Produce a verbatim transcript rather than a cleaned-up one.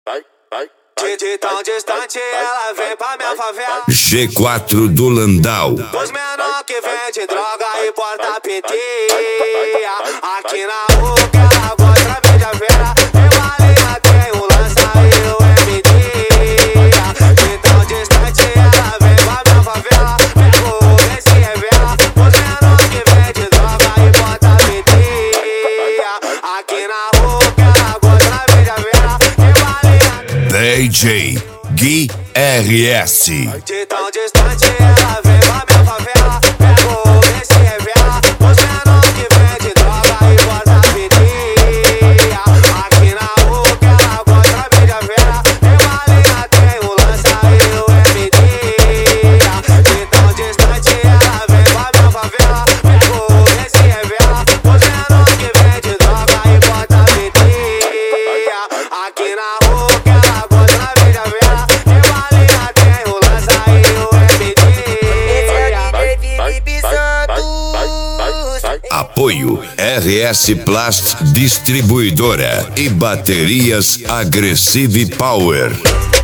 De, de tão distante ela vem pra minha favela. G quatro do Landau. Os menor que vende droga e porta pitinha. Aqui na rua que ela gosta vende a vera. Eu alinha tem o lança e o M D. De tão distante ela vem pra minha favela. Pega o Uber e se revela. Os menor que vende droga e porta pitinha. Aqui na rua que ela gosta vende a vera. Eu alinha D J Gui R S. De tão distante ela vem pra minha favela. Pega o Uber e se revela. Os menor que vende droga e bota pitinha. Aqui na rua que ela gosta vende a vera. Eu alinha tem o lança e o M D. De tão distante ela vem pra minha favela. Pega o Uber e se revela. Os menor que vende droga e bota pitinha. Aqui na rua que ela gosta vende a vera. Eu alinha tem o lança e o M D. Apoio R S Plast Distribuidora e Baterias Aggressive Power.